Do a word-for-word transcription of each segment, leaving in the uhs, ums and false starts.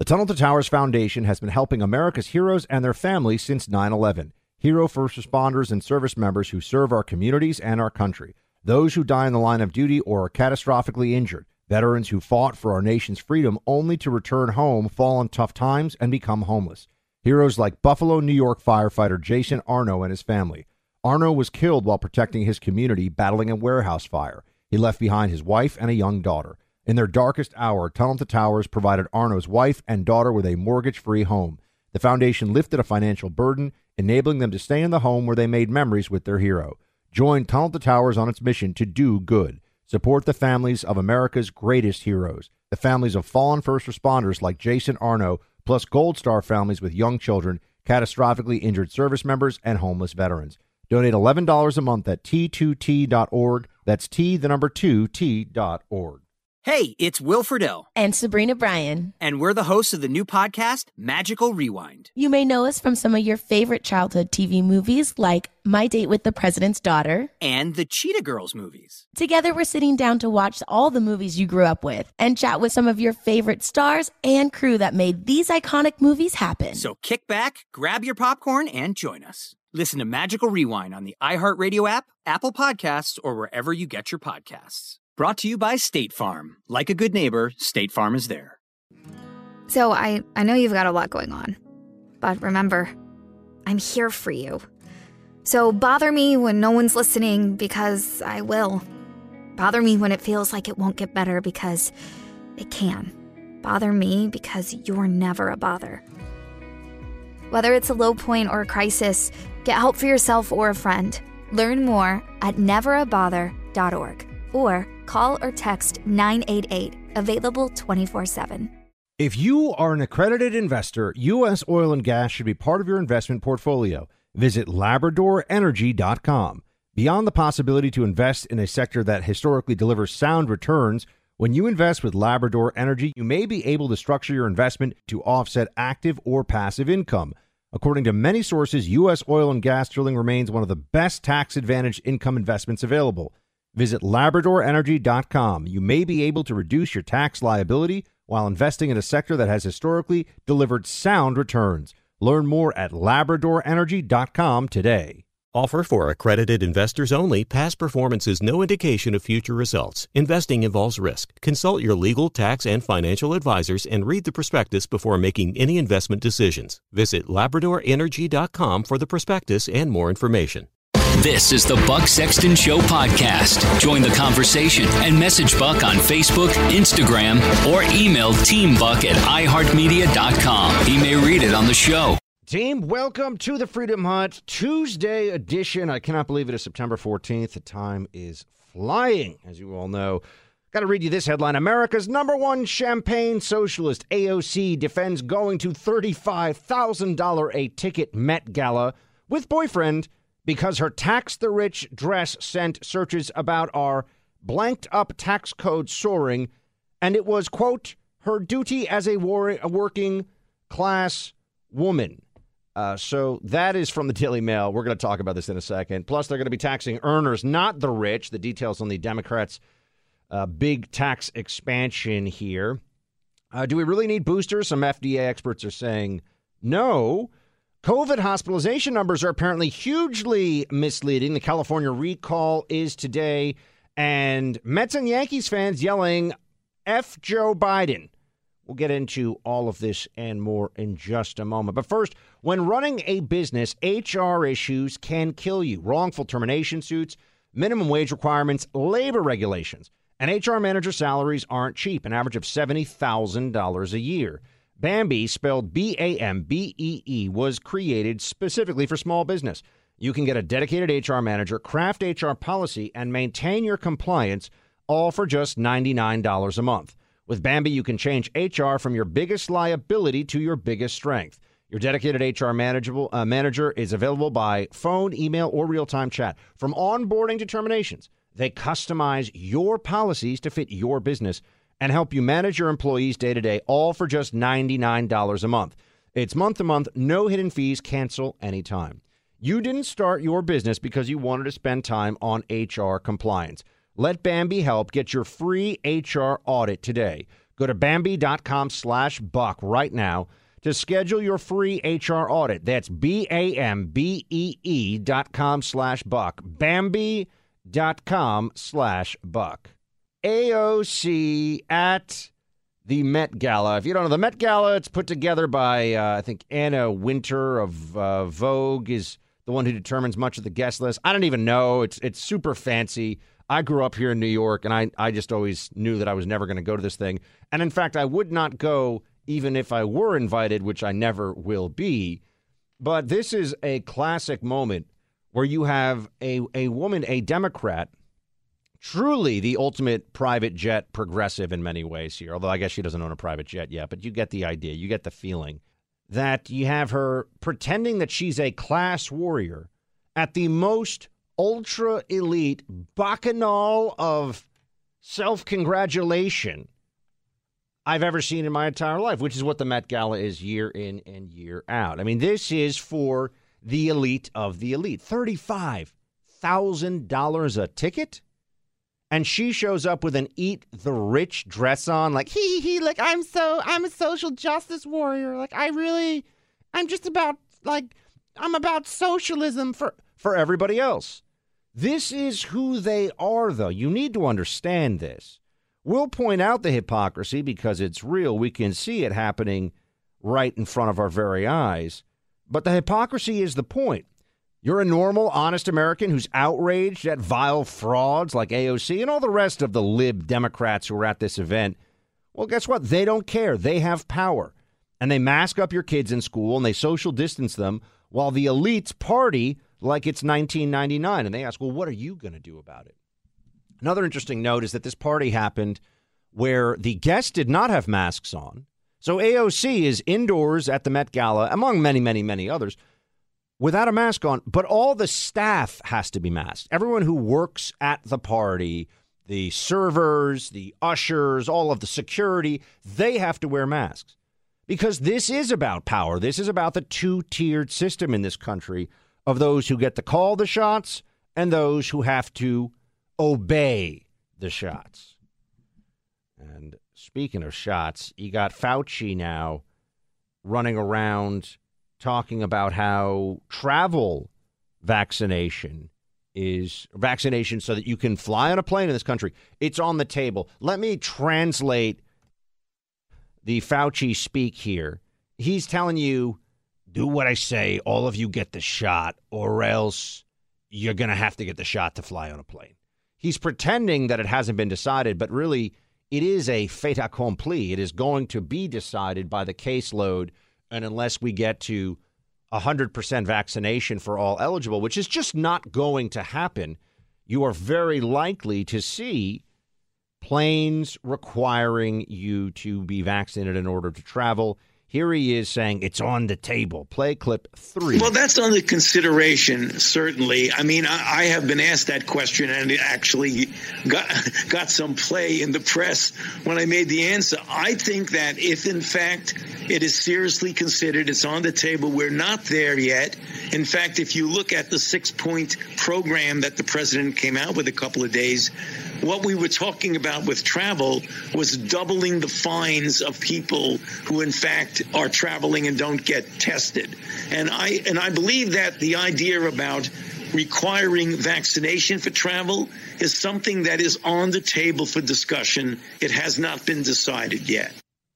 The Tunnel to Towers Foundation has been helping America's heroes and their families since nine eleven. Hero first responders and service members who serve our communities and our country. Those who die in the line of duty or are catastrophically injured. Veterans who fought for our nation's freedom only to return home, fall in tough times, and become homeless. Heroes like Buffalo, New York firefighter Jason Arno and his family. Arno was killed while protecting his community battling a warehouse fire. He left behind his wife and a young daughter. In their darkest hour, Tunnel to Towers provided Arno's wife and daughter with a mortgage-free home. The foundation lifted a financial burden, enabling them to stay in the home where they made memories with their hero. Join Tunnel to Towers on its mission to do good. Support the families of America's greatest heroes, the families of fallen first responders like Jason Arno, plus Gold Star families with young children, catastrophically injured service members, and homeless veterans. Donate eleven dollars a month at T two T dot org. That's T, the number two, T dot org. Hey, it's Will Friedle. And Sabrina Bryan. And we're the hosts of the new podcast, Magical Rewind. You may know us from some of your favorite childhood T V movies like My Date with the President's Daughter. And the Cheetah Girls movies. Together, we're sitting down to watch all the movies you grew up with and chat with some of your favorite stars and crew that made these iconic movies happen. So kick back, grab your popcorn, and join us. Listen to Magical Rewind on the iHeartRadio app, Apple Podcasts, or wherever you get your podcasts. Brought to you by State Farm. Like a good neighbor, State Farm is there. So I, I know you've got a lot going on. But remember, I'm here for you. So bother me when no one's listening, because I will. Bother me when it feels like it won't get better, because it can. Bother me because you're never a bother. Whether it's a low point or a crisis, get help for yourself or a friend. Learn more at never a bother dot org or call or text nine eight eight, available twenty-four seven. If you are an accredited investor, U S oil and gas should be part of your investment portfolio. Visit Labrador Energy dot com. Beyond the possibility to invest in a sector that historically delivers sound returns, when you invest with Labrador Energy, you may be able to structure your investment to offset active or passive income. According to many sources, U S oil and gas drilling remains one of the best tax-advantaged income investments available. Visit Labrador Energy dot com. You may be able to reduce your tax liability while investing in a sector that has historically delivered sound returns. Learn more at Labrador Energy dot com today. Offer for accredited investors only. Past performance is no indication of future results. Investing involves risk. Consult your legal, tax, and financial advisors and read the prospectus before making any investment decisions. Visit Labrador Energy dot com for the prospectus and more information. This is the Buck Sexton Show podcast. Join the conversation and message Buck on Facebook, Instagram, or email teambuck at i heart media dot com. He may read it on the show. Team, welcome to the Freedom Hut Tuesday edition. I cannot believe it is September fourteenth. The time is flying, as you all know. Got to read you this headline. America's number one champagne socialist, A O C, defends going to thirty-five thousand dollars a ticket Met Gala with boyfriend because her tax the rich dress sent searches about our blanked up tax code soaring, and it was, quote, her duty as a, war- a working class woman. Uh, so that is from the Daily Mail. We're going to talk about this in a second. Plus, they're going to be taxing earners, not the rich. The details on the Democrats' uh, big tax expansion here. Uh, do we really need boosters? Some F D A experts are saying no. COVID hospitalization numbers are apparently hugely misleading. The California recall is today. And Mets and Yankees fans yelling, F Joe Biden. We'll get into all of this and more in just a moment. But first, when running a business, H R issues can kill you. Wrongful termination suits, minimum wage requirements, labor regulations. And H R manager salaries aren't cheap, an average of seventy thousand dollars a year. Bambee, spelled B A M B E E, was created specifically for small business. You can get a dedicated H R manager, craft H R policy, and maintain your compliance, all for just ninety-nine dollars a month. With Bambee, you can change H R from your biggest liability to your biggest strength. Your dedicated H R manageable, uh, manager is available by phone, email, or real-time chat. From onboarding to terminations, they customize your policies to fit your business and help you manage your employees day to day, all for just ninety-nine dollars a month. It's month to month, no hidden fees, cancel anytime. You didn't start your business because you wanted to spend time on H R compliance. Let Bambee help get your free H R audit today. Go to Bambee.com slash buck right now to schedule your free H R audit. That's B-A-M-B-E-E dot com slash buck. Bambee.com slash buck. A O C at the Met Gala. If you don't know, the Met Gala, it's put together by, uh, I think, Anna Wintour of uh, Vogue is the one who determines much of the guest list. I don't even know. It's it's super fancy. I grew up here in New York, and I, I just always knew that I was never going to go to this thing. And in fact, I would not go even if I were invited, which I never will be. But this is a classic moment where you have a, a woman, a Democrat, truly the ultimate private jet progressive in many ways here, although I guess she doesn't own a private jet yet, but you get the idea. You get the feeling that you have her pretending that she's a class warrior at the most ultra-elite bacchanal of self-congratulation I've ever seen in my entire life, which is what the Met Gala is year in and year out. I mean, this is for the elite of the elite. thirty-five thousand dollars a ticket? And she shows up with an Eat the Rich dress on, like, hee hee, like, I'm so, I'm a social justice warrior. Like, I really, I'm just about, like, I'm about socialism for, for everybody else. This is who they are, though. You need to understand this. We'll point out the hypocrisy because it's real. We can see it happening right in front of our very eyes. But the hypocrisy is the point. You're a normal, honest American who's outraged at vile frauds like A O C and all the rest of the lib Democrats who are at this event. Well, guess what? They don't care. They have power. And they mask up your kids in school and they social distance them while the elites party like it's nineteen ninety-nine. And they ask, well, what are you going to do about it? Another interesting note is that this party happened where the guests did not have masks on. So A O C is indoors at the Met Gala, among many, many, many others, without a mask on. But all the staff has to be masked. Everyone who works at the party, the servers, the ushers, all of the security, they have to wear masks. Because this is about power. This is about the two-tiered system in this country of those who get to call the shots and those who have to obey the shots. And speaking of shots, you got Fauci now running around talking about how travel vaccination is vaccination so that you can fly on a plane in this country. It's on the table. Let me translate the Fauci speak here. He's telling you, do what I say, all of you get the shot, or else you're going to have to get the shot to fly on a plane. He's pretending that it hasn't been decided, but really it is a fait accompli. It is going to be decided by the caseload, and unless we get to one hundred percent vaccination for all eligible, which is just not going to happen, you are very likely to see planes requiring you to be vaccinated in order to travel. Here he is saying it's on the table. Play clip three. Well, that's under consideration, certainly. I mean, I, I have been asked that question, and it actually got, got some play in the press when I made the answer. I think that if, in fact, it is seriously considered, it's on the table, we're not there yet. In fact, if you look at the six-point program that the president came out with a couple of days, what we were talking about with travel was doubling the fines of people who, in fact, are traveling and don't get tested. And I and I believe that the idea about requiring vaccination for travel is something that is on the table for discussion. It has not been decided yet.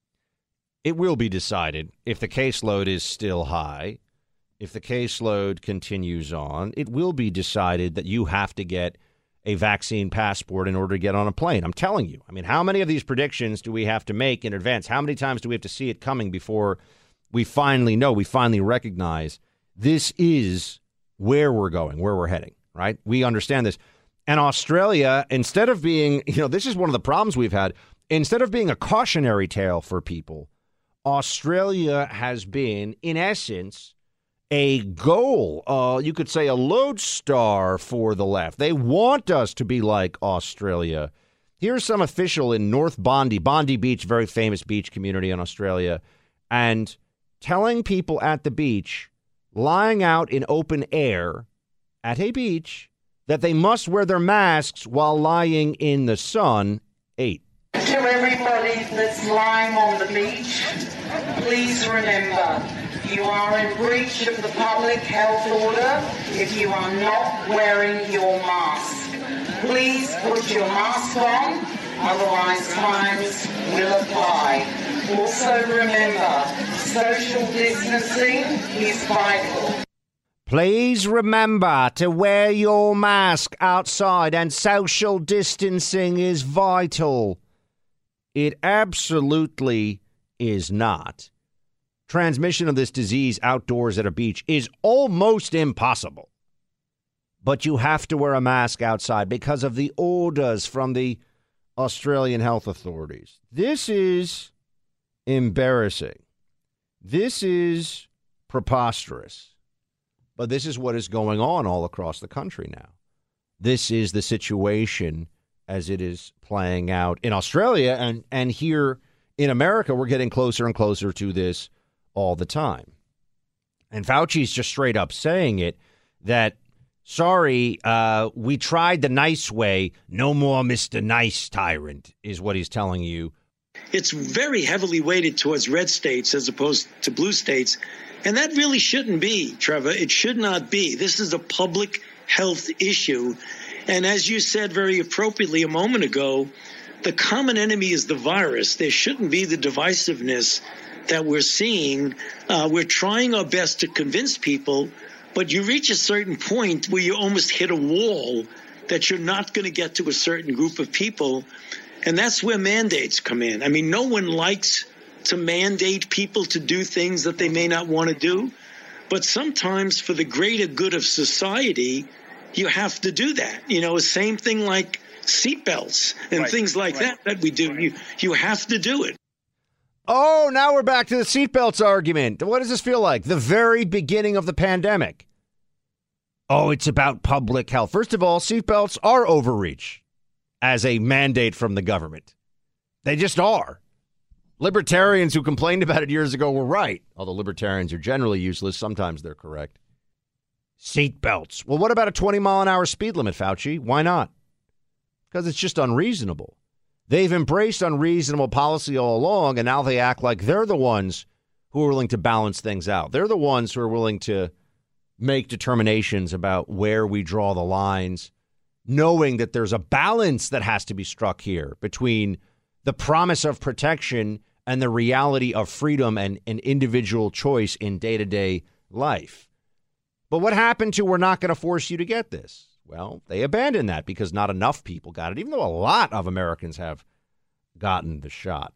It will be decided if the caseload is still high. If the caseload continues on, it will be decided that you have to get a vaccine passport in order to get on a plane. I'm telling you. I mean, how many of these predictions do we have to make in advance? How many times do we have to see it coming before we finally know, we finally recognize this is where we're going, where we're heading, right? We understand this. And Australia, instead of being, you know, this is one of the problems we've had. Instead of being a cautionary tale for people, Australia has been, in essence, a goal, uh, you could say a lodestar for the left. They want us to be like Australia. Here's some official in North Bondi, Bondi Beach, very famous beach community in Australia, and telling people at the beach, lying out in open air at a beach, that they must wear their masks while lying in the sun. Eight. To everybody that's lying on the beach, please remember, you are in breach of the public health order if you are not wearing your mask. Please put your mask on, otherwise fines will apply. Also remember, social distancing is vital. Please remember to wear your mask outside, and social distancing is vital. It absolutely is not. Transmission of this disease outdoors at a beach is almost impossible. But you have to wear a mask outside because of the orders from the Australian health authorities. This is embarrassing. This is preposterous. But this is what is going on all across the country now. This is the situation as it is playing out in Australia, and, and here in America, we're getting closer and closer to this all the time. And Fauci's just straight up saying it, that, sorry, uh, we tried the nice way. No more Mister Nice Tyrant is what he's telling you. It's very heavily weighted towards red states as opposed to blue states. And that really shouldn't be, Trevor. It should not be. This is a public health issue. And as you said very appropriately a moment ago, the common enemy is the virus. There shouldn't be the divisiveness that we're seeing. Uh, we're trying our best to convince people, but you reach a certain point where you almost hit a wall that you're not going to get to a certain group of people. And that's where mandates come in. I mean, no one likes to mandate people to do things that they may not want to do. But sometimes for the greater good of society, you have to do that. You know, same thing like seatbelts and right, things like right. that that we do. Right. You you have to do it. Oh, now we're back to the seatbelts argument. What does this feel like? The very beginning of the pandemic. Oh, it's about public health. First of all, seatbelts are overreach as a mandate from the government. They just are. Libertarians who complained about it years ago were right. Although libertarians are generally useless, sometimes they're correct. Seatbelts. Well, what about a twenty mile an hour speed limit, Fauci? Why not? Because it's just unreasonable. They've embraced unreasonable policy all along, and now they act like they're the ones who are willing to balance things out. They're the ones who are willing to make determinations about where we draw the lines, knowing that there's a balance that has to be struck here between the promise of protection and the reality of freedom and, and individual choice in day-to-day life. But what happened to we're not going to force you to get this? Well, they abandoned that because not enough people got it, even though a lot of Americans have gotten the shot.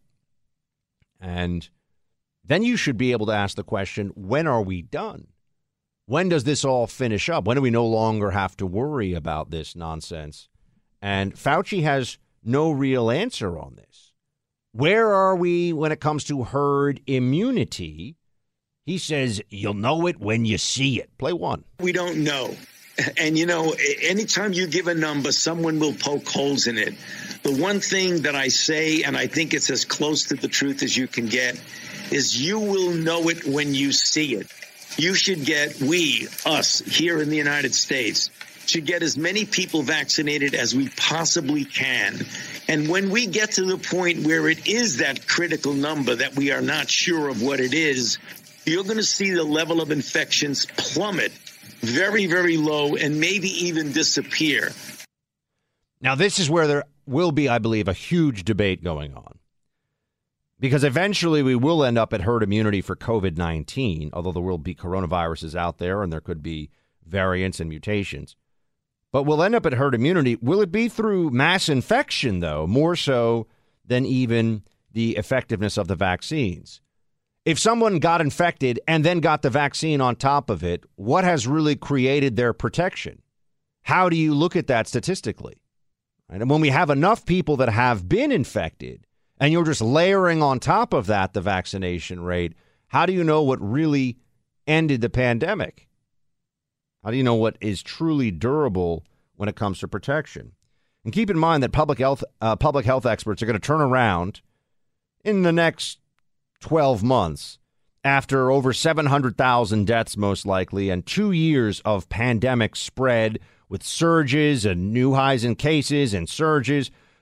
And then you should be able to ask the question, when are we done? When does this all finish up? When do we no longer have to worry about this nonsense? And Fauci has no real answer on this. Where are we when it comes to herd immunity? He says, you'll know it when you see it. Play one. We don't know. And, you know, anytime you give a number, someone will poke holes in it. The one thing that I say, and I think it's as close to the truth as you can get, is you will know it when you see it. You should get, we, us, here in the United States, should get as many people vaccinated as we possibly can. And when we get to the point where it is that critical number that we are not sure of what it is, you're going to see the level of infections plummet very, very low and maybe even disappear. Now, this is where there will be, I believe, a huge debate going on. Because eventually we will end up at herd immunity for covid nineteen, although there will be coronaviruses out there and there could be variants and mutations. But we'll end up at herd immunity. Will it be through mass infection, though, more so than even the effectiveness of the vaccines? If someone got infected and then got the vaccine on top of it, what has really created their protection? How do you look at that statistically? And when we have enough people that have been infected and you're just layering on top of that the vaccination rate, how do you know what really ended the pandemic? How do you know what is truly durable when it comes to protection? And keep in mind that public health uh, public health experts are going to turn around in the next twelve months after over seven hundred thousand deaths, most likely, and two years of pandemic spread with surges and new highs in cases and surges.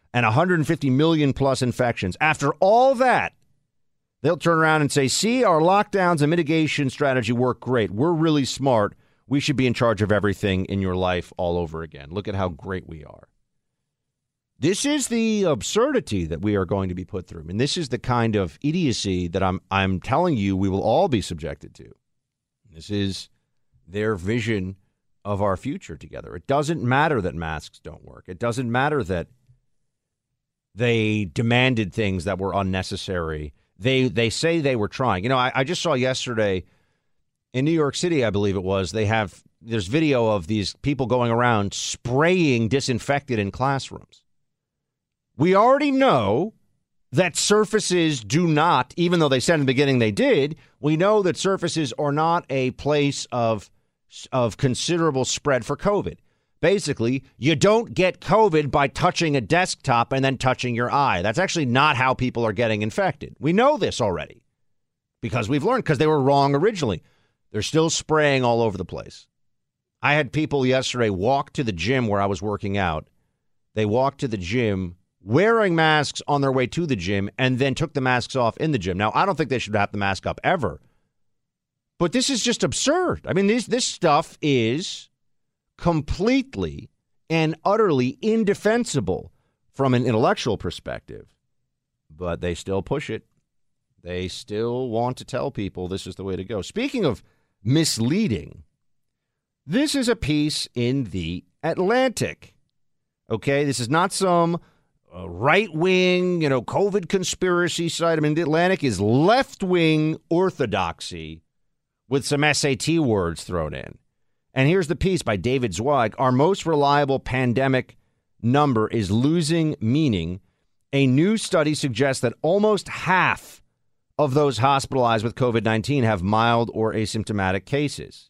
and one hundred fifty million plus infections. After all that, they'll turn around and say, see, our lockdowns and mitigation strategy work great. We're really smart. We should be in charge of everything in your life all over again. Look at how great we are. This is the absurdity that we are going to be put through. And this is the kind of idiocy that I'm I'm telling you we will all be subjected to. This is their vision of our future together. It doesn't matter that masks don't work. It doesn't matter that they demanded things that were unnecessary. They they say they were trying. You know, I, I just saw yesterday in New York City, I believe it was, they have, there's video of these people going around spraying disinfectant in classrooms. We already know that surfaces do not, even though they said in the beginning they did, we know that surfaces are not a place of of considerable spread for COVID. Basically, you don't get COVID by touching a desktop and then touching your eye. That's actually not how people are getting infected. We know this already because we've learned, because they were wrong originally. They're still spraying all over the place. I had people yesterday walk to the gym where I was working out. They walked to the gym wearing masks on their way to the gym and then took the masks off in the gym. Now, I don't think they should have the mask up ever. But this is just absurd. I mean, this this stuff is completely and utterly indefensible from an intellectual perspective. But they still push it. They still want to tell people this is the way to go. Speaking of misleading, this is a piece in The Atlantic. Okay, this is not some uh, right-wing, you know, COVID conspiracy site. I mean, The Atlantic is left-wing orthodoxy with some S A T words thrown in. And here's the piece by David Zweig. Our most reliable pandemic number is losing meaning. A new study suggests that almost half of those hospitalized with COVID nineteen have mild or asymptomatic cases.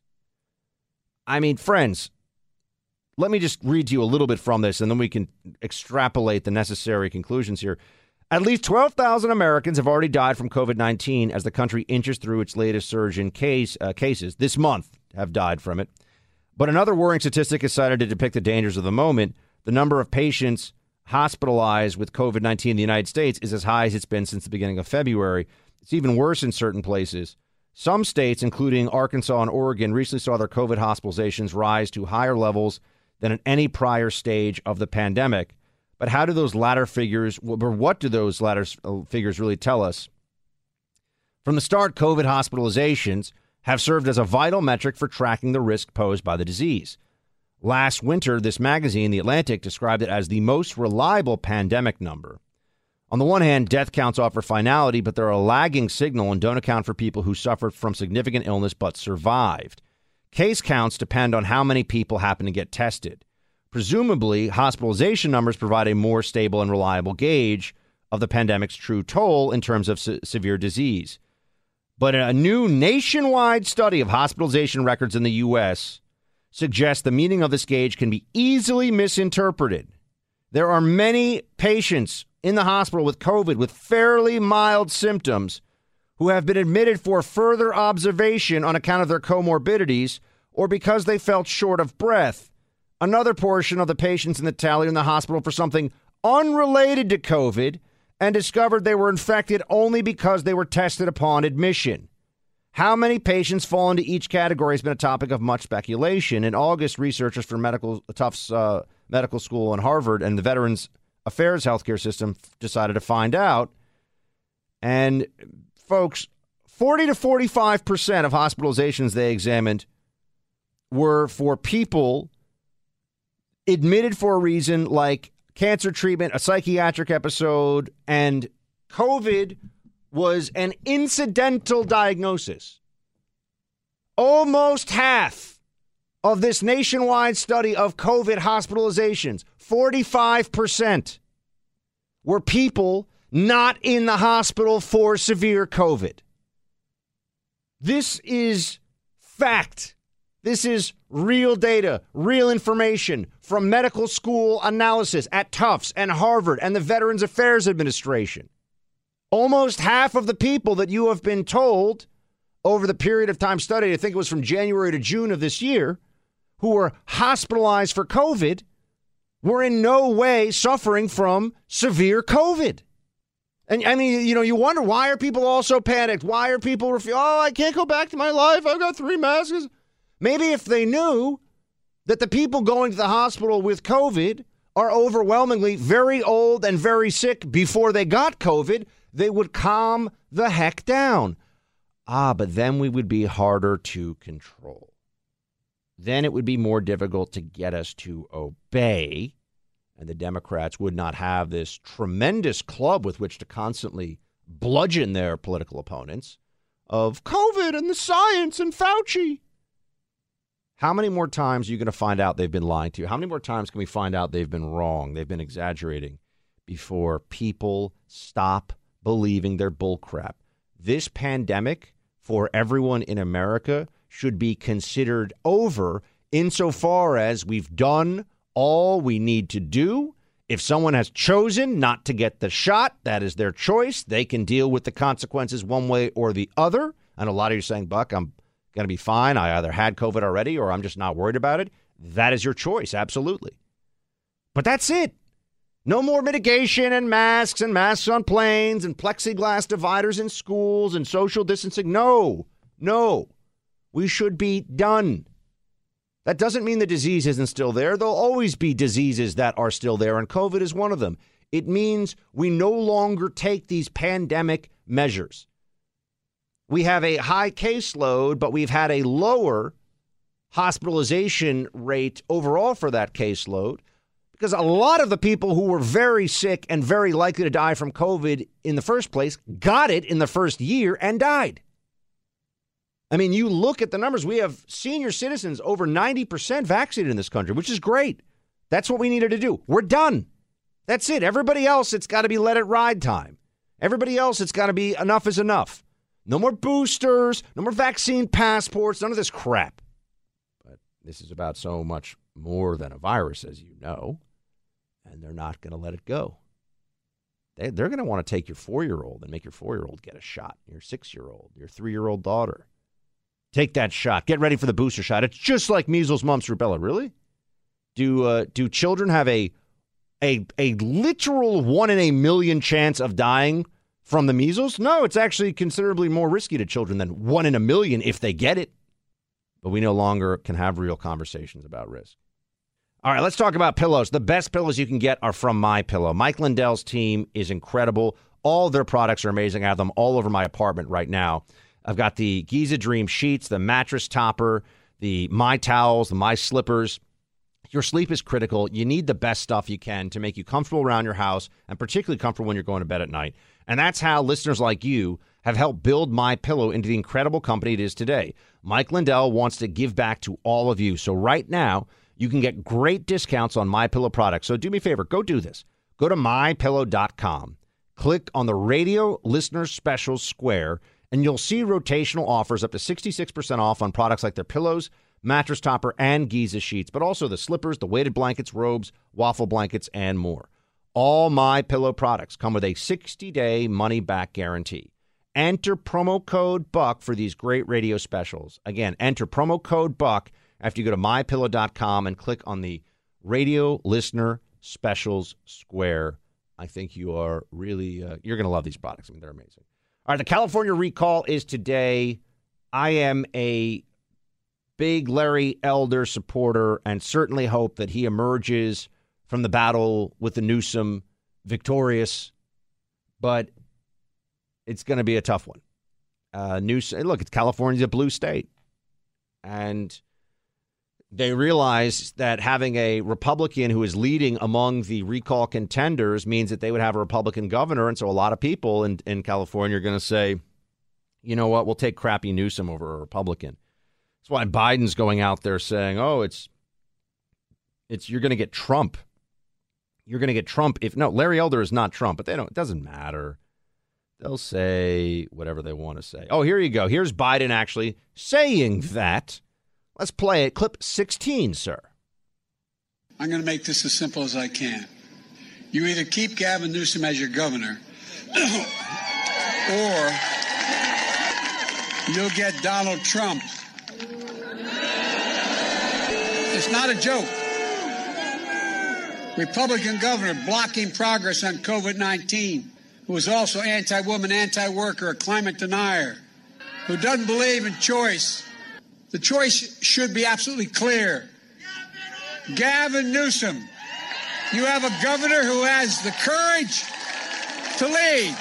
I mean, friends, let me just read to you a little bit from this, and then we can extrapolate the necessary conclusions here. At least twelve thousand Americans have already died from COVID nineteen as the country inches through its latest surge in case uh, cases. This month have died from it. But another worrying statistic is cited to depict the dangers of the moment. The number of patients hospitalized with COVID nineteen in the United States is as high as it's been since the beginning of February. It's even worse in certain places. Some states, including Arkansas and Oregon, recently saw their COVID hospitalizations rise to higher levels than at any prior stage of the pandemic. But how do those latter figures, or what do those latter figures really tell us? From the start, COVID hospitalizations have served as a vital metric for tracking the risk posed by the disease. Last winter, this magazine, The Atlantic, described it as the most reliable pandemic number. On the one hand, death counts offer finality, but they're a lagging signal and don't account for people who suffered from significant illness but survived. Case counts depend on how many people happen to get tested. Presumably, hospitalization numbers provide a more stable and reliable gauge of the pandemic's true toll in terms of se- severe disease. But a new nationwide study of hospitalization records in the U S suggests the meaning of this gauge can be easily misinterpreted. There are many patients in the hospital with COVID with fairly mild symptoms who have been admitted for further observation on account of their comorbidities or because they felt short of breath. Another portion of the patients in the tally are in the hospital for something unrelated to COVID and discovered they were infected only because they were tested upon admission. How many patients fall into each category has been a topic of much speculation. In August, researchers from medical Tufts uh, Medical School and Harvard and the Veterans Affairs healthcare system decided to find out. And folks, forty to forty-five percent of hospitalizations they examined were for people admitted for a reason like cancer treatment, a psychiatric episode, and COVID was an incidental diagnosis. Almost half of this nationwide study of COVID hospitalizations, forty-five percent, were people not in the hospital for severe COVID. This is fact. This is real data, real information from medical school analysis at Tufts and Harvard and the Veterans Affairs Administration. Almost half of the people that you have been told over the period of time studied, I think it was from January to June of this year, who were hospitalized for COVID, were in no way suffering from severe COVID. And I mean, you know, you wonder, why are people all so panicked? Why are people, refu- oh, I can't go back to my life. I've got three masks. Maybe if they knew that the people going to the hospital with COVID are overwhelmingly very old and very sick before they got COVID, they would calm the heck down. Ah, but then we would be harder to control. Then it would be more difficult to get us to obey, and the Democrats would not have this tremendous club with which to constantly bludgeon their political opponents of COVID and the science and Fauci. How many more times are you going to find out they've been lying to you? How many more times can we find out they've been wrong, they've been exaggerating before people stop believing their bullcrap? This pandemic for everyone in America should be considered over insofar as we've done all we need to do. If someone has chosen not to get the shot, that is their choice. They can deal with the consequences one way or the other. And a lot of you are saying, Buck, I'm going to be fine. I either had COVID already or I'm just not worried about it. That is your choice. Absolutely. But that's it. No more mitigation and masks and masks on planes and plexiglass dividers in schools and social distancing. No, no. We should be done. That doesn't mean the disease isn't still there. There'll always be diseases that are still there, and COVID is one of them. It means we no longer take these pandemic measures. We have a high caseload, but we've had a lower hospitalization rate overall for that caseload because a lot of the people who were very sick and very likely to die from COVID in the first place got it in the first year and died. I mean, you look at the numbers. We have senior citizens over ninety percent vaccinated in this country, which is great. That's what we needed to do. We're done. That's it. Everybody else, it's got to be let it ride time. Everybody else, it's got to be enough is enough. No more boosters, no more vaccine passports, none of this crap. But this is about so much more than a virus, as you know, and they're not going to let it go. They, they're going to want to take your four-year-old and make your four-year-old get a shot, your six-year-old, your three-year-old daughter. Take that shot. Get ready for the booster shot. It's just like measles, mumps, rubella. Really? Do uh, do children have a a a literal one in a million chance of dying from the measles? No, it's actually considerably more risky to children than one in a million if they get it. But we no longer can have real conversations about risk. All right, let's talk about pillows. The best pillows you can get are from MyPillow. Mike Lindell's team is incredible. All their products are amazing. I have them all over my apartment right now. I've got the Giza Dream sheets, the mattress topper, the My Towels, the My Slippers. Your sleep is critical. You need the best stuff you can to make you comfortable around your house and particularly comfortable when you're going to bed at night. And that's how listeners like you have helped build MyPillow into the incredible company it is today. Mike Lindell wants to give back to all of you. So right now, you can get great discounts on MyPillow products. So do me a favor. Go do this. Go to my pillow dot com. Click on the Radio Listener Specials square, and you'll see rotational offers up to sixty-six percent off on products like their pillows, mattress topper, and Giza sheets, but also the slippers, the weighted blankets, robes, waffle blankets, and more. All MyPillow products come with a sixty-day money-back guarantee. Enter promo code BUCK for these great radio specials. Again, enter promo code BUCK after you go to my pillow dot com and click on the Radio Listener Specials square. I think you are really, uh, you're going to love these products. I mean, they're amazing. All right, the California recall is today. I am a big Larry Elder supporter and certainly hope that he emerges from the battle with the Newsom victorious, but it's going to be a tough one. Uh, Newsom, look, it's California's a blue state, and they realize that having a Republican who is leading among the recall contenders means that they would have a Republican governor. And so a lot of people in, in California are going to say, you know what, we'll take crappy Newsom over a Republican. That's why Biden's going out there saying, oh, it's it's you're going to get Trump. You're going to get Trump. If no, Larry Elder is not Trump, but they don't. It doesn't matter. They'll say whatever they want to say. Oh, here you go. Here's Biden actually saying that. Let's play it. Clip sixteen, sir. I'm going to make this as simple as I can. You either keep Gavin Newsom as your governor, or you'll get Donald Trump. It's not a joke. Republican governor blocking progress on COVID nineteen, who is also anti-woman, anti-worker, a climate denier, who doesn't believe in choice. The choice should be absolutely clear. Gavin Newsom, you have a governor who has the courage to lead.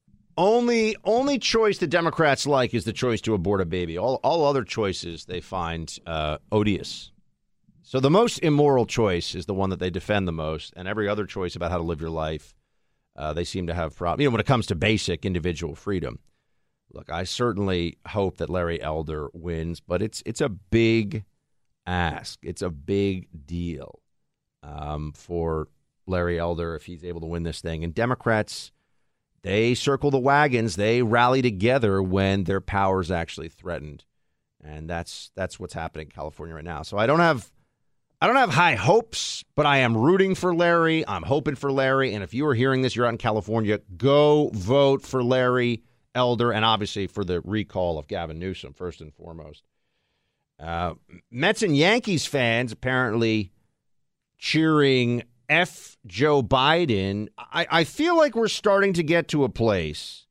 Only only choice the Democrats like is the choice to abort a baby. All all other choices they find uh, odious. So the most immoral choice is the one that they defend the most, and every other choice about how to live your life, uh, they seem to have problems. You know, when it comes to basic individual freedom. Look, I certainly hope that Larry Elder wins, but it's it's a big ask. It's a big deal um, for Larry Elder if he's able to win this thing. And Democrats, they circle the wagons. They rally together when their power is actually threatened, and that's that's what's happening in California right now. So I don't have I don't have high hopes, but I am rooting for Larry. I'm hoping for Larry. And if you are hearing this, you're out in California, go vote for Larry Elder, and obviously for the recall of Gavin Newsom, first and foremost. Uh, Mets and Yankees fans apparently cheering F Joe Biden. I, I feel like we're starting to get to a place.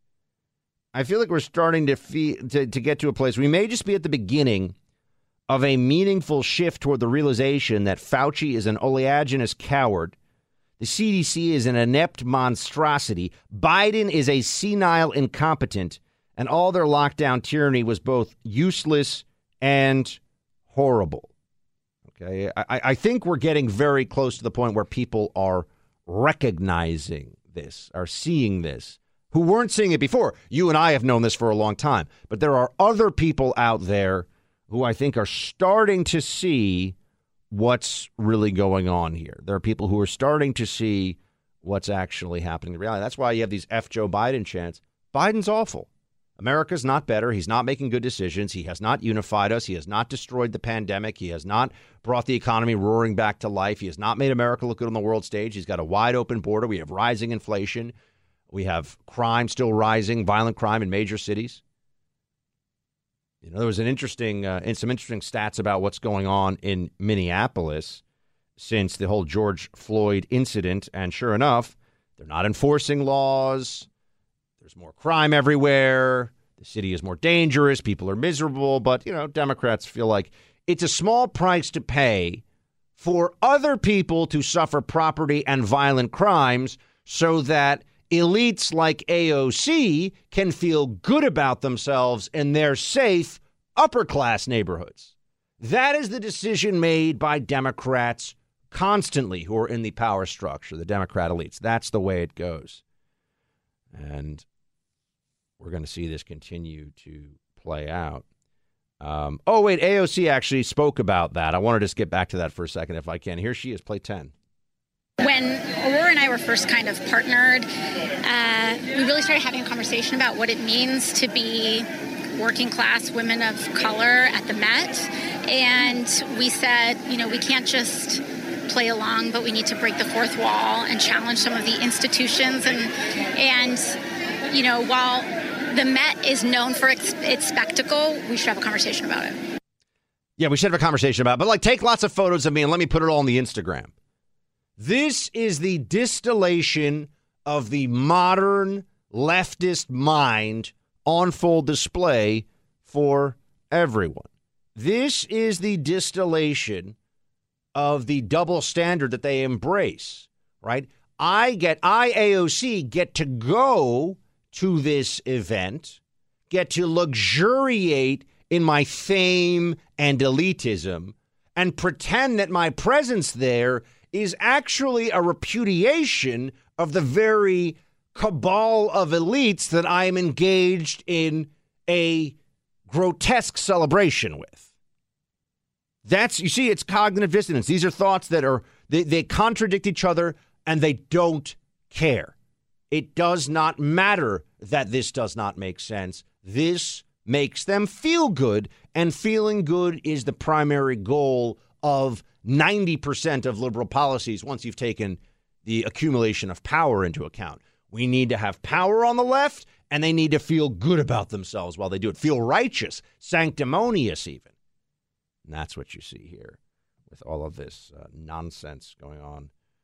I feel like we're starting to, fee- to to get to a place. We may just be at the beginning of a meaningful shift toward the realization that Fauci is an oleaginous coward. The C D C is an inept monstrosity. Biden is a senile incompetent, and all their lockdown tyranny was both useless and horrible. Okay, I, I think we're getting very close to the point where people are recognizing this, are seeing this, who weren't seeing it before. You and I have known this for a long time, but there are other people out there who I think are starting to see what's really going on here. There are people who are starting to see what's actually happening in reality. That's why you have these F Joe Biden chants. Biden's awful. America's not better. He's not making good decisions. He has not unified us. He has not destroyed the pandemic. He has not brought the economy roaring back to life. He has not made America look good on the world stage. He's got a wide open border. We have rising inflation. We have crime still rising, violent crime in major cities. You know, there was an interesting, uh, and some interesting stats about what's going on in Minneapolis since the whole George Floyd incident. And sure enough, they're not enforcing laws. There's more crime everywhere. The city is more dangerous. People are miserable. But, you know, Democrats feel like it's a small price to pay for other people to suffer property and violent crimes so that elites like A O C can feel good about themselves in their safe upper-class neighborhoods. That is the decision made by Democrats constantly who are in the power structure, the Democrat elites. That's the way it goes. And we're going to see this continue to play out. Um, oh, wait, A O C actually spoke about that. I want to just get back to that for a second if I can. Here she is, play ten. When Aurora and I were first kind of partnered, uh, we really started having a conversation about what it means to be working class women of color at the Met. And we said, you know, we can't just play along, but we need to break the fourth wall and challenge some of the institutions. And, and you know, while the Met is known for its, its spectacle, we should have a conversation about it. Yeah, we should have a conversation about it. But, like, take lots of photos of me and let me put it all on the Instagram. This is the distillation of the modern leftist mind on full display for everyone. This is the distillation of the double standard that they embrace, right? I get, I, A O C, get to go to this event, get to luxuriate in my fame and elitism, and pretend that my presence there is actually a repudiation of the very cabal of elites that I am engaged in a grotesque celebration with. That's, you see, it's cognitive dissonance. These are thoughts that are, they, they contradict each other and they don't care. It does not matter that this does not make sense. This makes them feel good, and feeling good is the primary goal of ninety percent of liberal policies once you've taken the accumulation of power into account. We need to have power on the left, and they need to feel good about themselves while they do it. Feel righteous, sanctimonious even. And that's what you see here with all of this uh, nonsense going on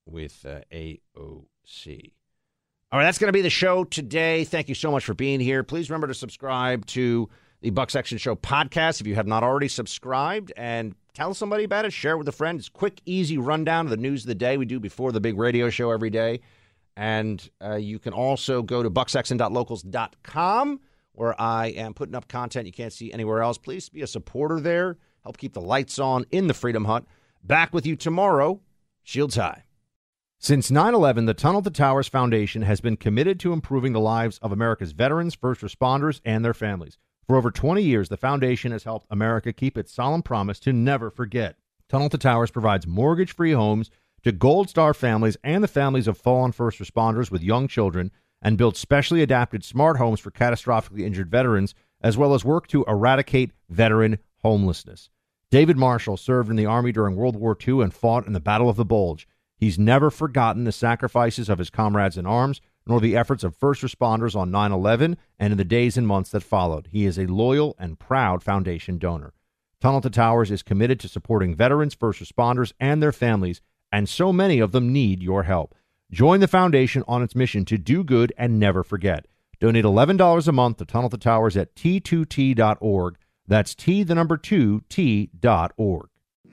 with uh, A O C. All right, that's going to be the show today. Thank you so much for being here. Please remember to subscribe to the Buck Sexton Show podcast if you have not already subscribed, and tell somebody about it. Share it with a friend. It's a quick, easy rundown of the news of the day we do before the big radio show every day. And uh, you can also go to buck sexton dot locals dot com, where I am putting up content you can't see anywhere else. Please be a supporter there. Help keep the lights on in the Freedom Hut. Back with you tomorrow. Shields high. Since nine eleven, the Tunnel to Towers Foundation has been committed to improving the lives of America's veterans, first responders, and their families. For over twenty years, the foundation has helped America keep its solemn promise to never forget. Tunnel to Towers provides mortgage-free homes to Gold Star families and the families of fallen first responders with young children, and builds specially adapted smart homes for catastrophically injured veterans, as well as work to eradicate veteran homelessness. David Marshall served in the Army during World War Two and fought in the Battle of the Bulge. He's never forgotten the sacrifices of his comrades in arms, nor the efforts of first responders on nine eleven and in the days and months that followed. He is a loyal and proud foundation donor. Tunnel to Towers is committed to supporting veterans, first responders, and their families, and so many of them need your help. Join the foundation on its mission to do good and never forget. Donate eleven dollars a month to Tunnel to Towers at T two T dot org. That's T, the number two, T dot org.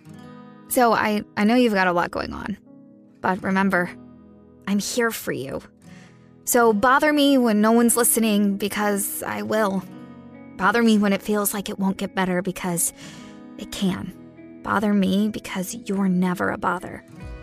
So I, I know you've got a lot going on. But remember, I'm here for you. So bother me when no one's listening, because I will. Bother me when it feels like it won't get better, because it can. Bother me because you're never a bother.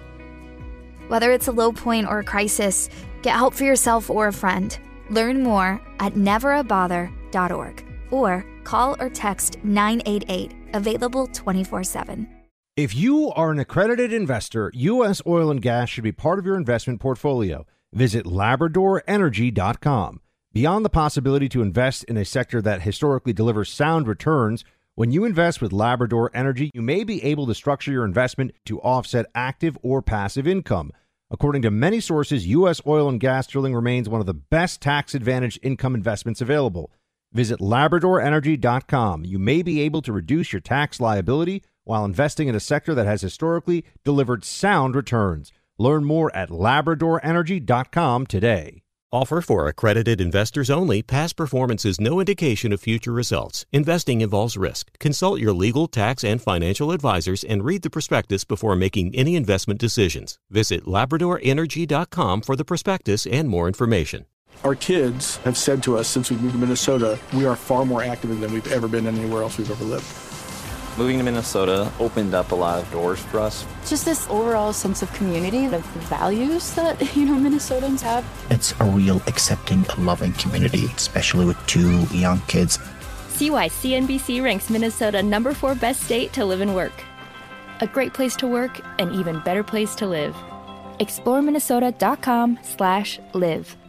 Whether it's a low point or a crisis, get help for yourself or a friend. Learn more at never a bother dot org or call or text nine eight eight, available twenty-four seven. If you are an accredited investor, U S oil and gas should be part of your investment portfolio. Visit labrador energy dot com. Beyond the possibility to invest in a sector that historically delivers sound returns, when you invest with Labrador Energy, you may be able to structure your investment to offset active or passive income. According to many sources, U S oil and gas drilling remains one of the best tax-advantaged income investments available. Visit labrador energy dot com. You may be able to reduce your tax liability while investing in a sector that has historically delivered sound returns. Learn more at labrador energy dot com today. Offer for accredited investors only. Past performance is no indication of future results. Investing involves risk. Consult your legal, tax, and financial advisors and read the prospectus before making any investment decisions. Visit labrador energy dot com for the prospectus and more information. Our kids have said to us since we moved to Minnesota, we are far more active than we've ever been anywhere else we've ever lived. Moving to Minnesota opened up a lot of doors for us. Just this overall sense of community, of the values that, you know, Minnesotans have. It's a real accepting, loving community, especially with two young kids. See why C N B C ranks Minnesota number four best state to live and work. A great place to work, an even better place to live. explore minnesota dot com slash live.